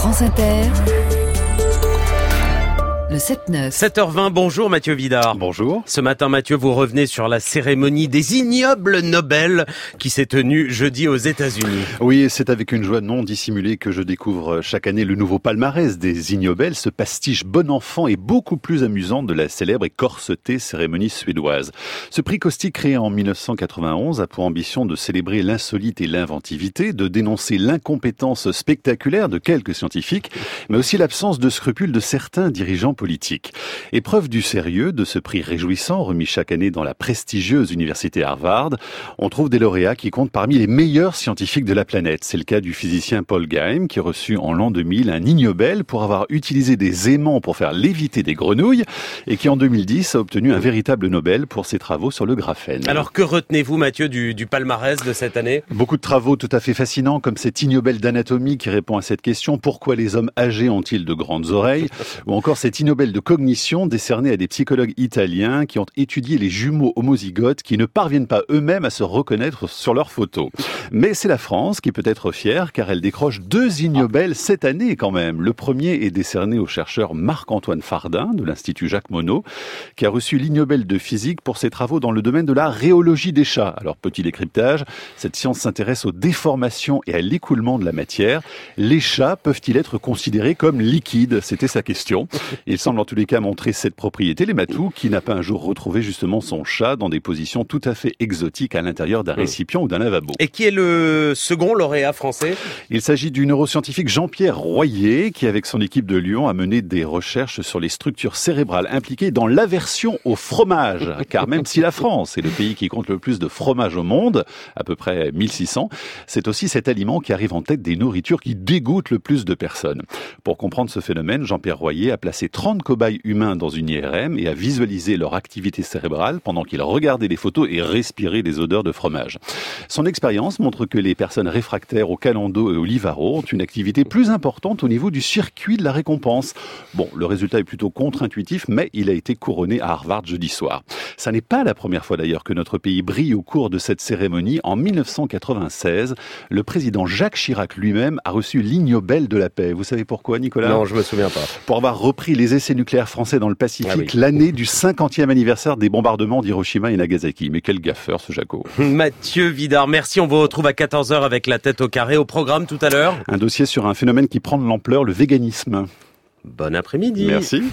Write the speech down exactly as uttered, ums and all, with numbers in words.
France Inter, le sept neuf. sept heures vingt, bonjour Mathieu Vidard. Bonjour. Ce matin, Mathieu, vous revenez sur la cérémonie des ignobles Nobel qui s'est tenue jeudi aux États-Unis. Oui, c'est avec une joie non dissimulée que je découvre chaque année le nouveau palmarès des ignobles, ce pastiche bon enfant et beaucoup plus amusant de la célèbre et corsetée cérémonie suédoise. Ce prix caustique créé en mille neuf cent quatre-vingt-onze a pour ambition de célébrer l'insolite et l'inventivité, de dénoncer l'incompétence spectaculaire de quelques scientifiques, mais aussi l'absence de scrupules de certains dirigeants politique. Épreuve du sérieux de ce prix réjouissant remis chaque année dans la prestigieuse université Harvard, on trouve des lauréats qui comptent parmi les meilleurs scientifiques de la planète. C'est le cas du physicien Paul Geim qui a reçu en l'an deux mille un Ig Nobel pour avoir utilisé des aimants pour faire léviter des grenouilles et qui en deux mille dix a obtenu un véritable Nobel pour ses travaux sur le graphène. Alors que retenez-vous Mathieu du, du palmarès de cette année ? Beaucoup de travaux tout à fait fascinants comme cet Ig Nobel d'anatomie qui répond à cette question: pourquoi les hommes âgés ont-ils de grandes oreilles? Ou encore cet Ig Nobel de cognition décerné à des psychologues italiens qui ont étudié les jumeaux homozygotes qui ne parviennent pas eux-mêmes à se reconnaître sur leurs photos. Mais c'est la France qui peut être fière car elle décroche deux Ig Nobel cette année quand même. Le premier est décerné au chercheur Marc-Antoine Fardin de l'Institut Jacques Monod qui a reçu l'Ig Nobel de physique pour ses travaux dans le domaine de la rhéologie des chats. Alors petit décryptage, cette science s'intéresse aux déformations et à l'écoulement de la matière. Les chats peuvent-ils être considérés comme liquides? C'était sa question. Il semble en tous les cas montrer cette propriété. Les Matou, qui n'a pas un jour retrouvé justement son chat dans des positions tout à fait exotiques à l'intérieur d'un récipient ou d'un lavabo. Et qui est le second lauréat français? Il s'agit du neuroscientifique Jean-Pierre Royer qui, avec son équipe de Lyon, a mené des recherches sur les structures cérébrales impliquées dans l'aversion au fromage. Car même si la France est le pays qui compte le plus de fromage au monde, à peu près mille six cents, c'est aussi cet aliment qui arrive en tête des nourritures qui dégoûtent le plus de personnes. Pour comprendre ce phénomène, Jean-Pierre Royer a placé trente cobayes humains dans une I R M et a visualisé leur activité cérébrale pendant qu'ils regardaient les photos et respiraient les odeurs de fromage. Son expérience montre que les personnes réfractaires au calendo et au livaro ont une activité plus importante au niveau du circuit de la récompense. Bon, le résultat est plutôt contre-intuitif, mais il a été couronné à Harvard jeudi soir. Ça n'est pas la première fois d'ailleurs que notre pays brille au cours de cette cérémonie. En mille neuf cent quatre-vingt-seize, le président Jacques Chirac lui-même a reçu l'Ig Nobel de la paix. Vous savez pourquoi, Nicolas? Non, je me souviens pas. Pour avoir repris les essais nucléaires français dans le Pacifique, ah oui. L'année du cinquantième anniversaire des bombardements d'Hiroshima et Nagasaki. Mais quel gaffeur ce Jaco. Mathieu Vidard, merci. On vous retrouve à quatorze heures avec la tête au carré. Au programme tout à l'heure, un dossier sur un phénomène qui prend de l'ampleur, le véganisme. Bon après-midi. Merci.